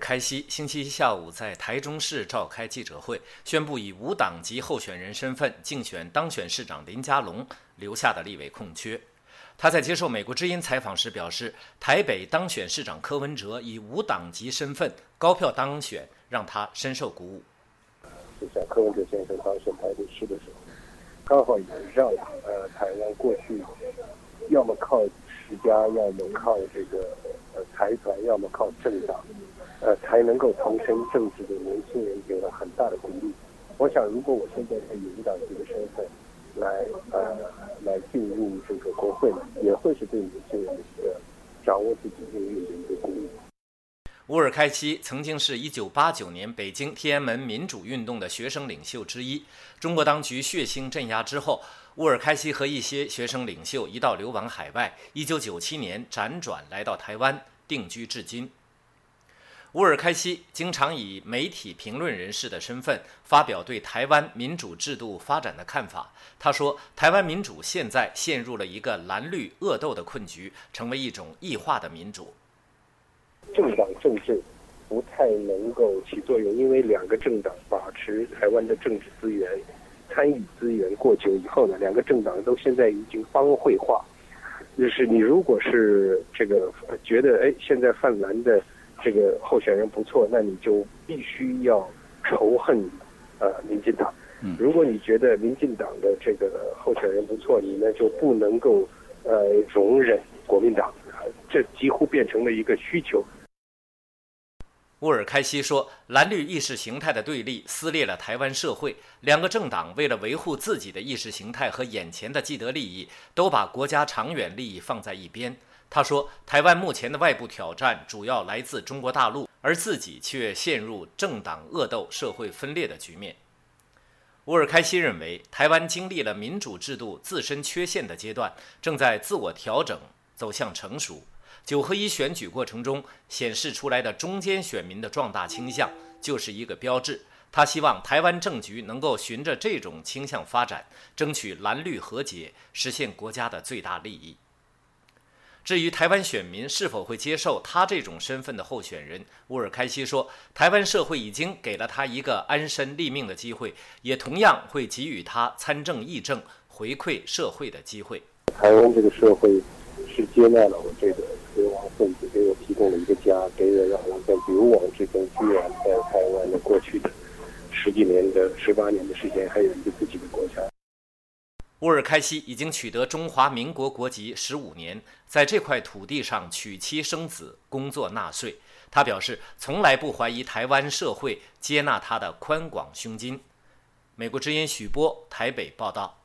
开西星期一下午在台中市召开记者会，宣布以无党籍候选人身份竞选当选市长林佳龙留下的立委空缺。他在接受美国之音采访时表示，台北当选市长柯文哲以无党籍身份高票当选，让他深受鼓舞。 就像柯文哲先生当选台北市的时候，刚好也让台湾过去要么靠持家，要么靠这个财团，要么靠政党，才能够投身政治的年轻人有了很大的鼓励。我想，如果我现在是以无党籍的身份来进入这个国会呢，也会是对年轻人的一个掌握自己命运的一个鼓励。 乌尔开西曾经是1989年北京天安门民主运动的学生领袖之一。中国当局血腥镇压之后，乌尔开西和一些学生领袖一道流亡海外，1997年辗转来到台湾定居至今。乌尔开西经常以媒体评论人士的身份发表对台湾民主制度发展的看法。他说，台湾民主现在陷入了一个蓝绿恶斗的困局，成为一种异化的民主。 政党政治不太能够起作用，因为两个政党把持台湾的政治资源、参与资源过久以后呢，两个政党都现在已经帮会化。就是你如果是这个觉得现在泛蓝的这个候选人不错，那你就必须要仇恨民进党。如果你觉得民进党的这个候选人不错，你呢就不能够容忍国民党，这几乎变成了一个需求。 乌尔开西说，蓝绿意识形态的对立撕裂了台湾社会，两个政党为了维护自己的意识形态和眼前的既得利益，都把国家长远利益放在一边。他说，台湾目前的外部挑战主要来自中国大陆，而自己却陷入政党恶斗、社会分裂的局面。乌尔开西认为，台湾经历了民主制度自身缺陷的阶段，正在自我调整，走向成熟。9合1选举过程中显示出来的中间选民的壮大倾向就是一个标志。他希望台湾政局能够循着这种倾向发展，争取蓝绿和解，实现国家的最大利益。至于台湾选民是否会接受他这种身份的候选人，乌尔开西说，台湾社会已经给了他一个安身立命的机会，也同样会给予他参政议政、回馈社会的机会。 台湾这个社会是接纳了我这个流亡分子，给我提供了一个家，给我让我在流亡之中居然在台湾的过去的10几年的18年的时间，还有一个自己的国家。 乌尔开西已经取得中华民国国籍15年，在这块土地上娶妻生子、工作纳税。他表示，从来不怀疑台湾社会接纳他的宽广胸襟。美国之音许波台北报道。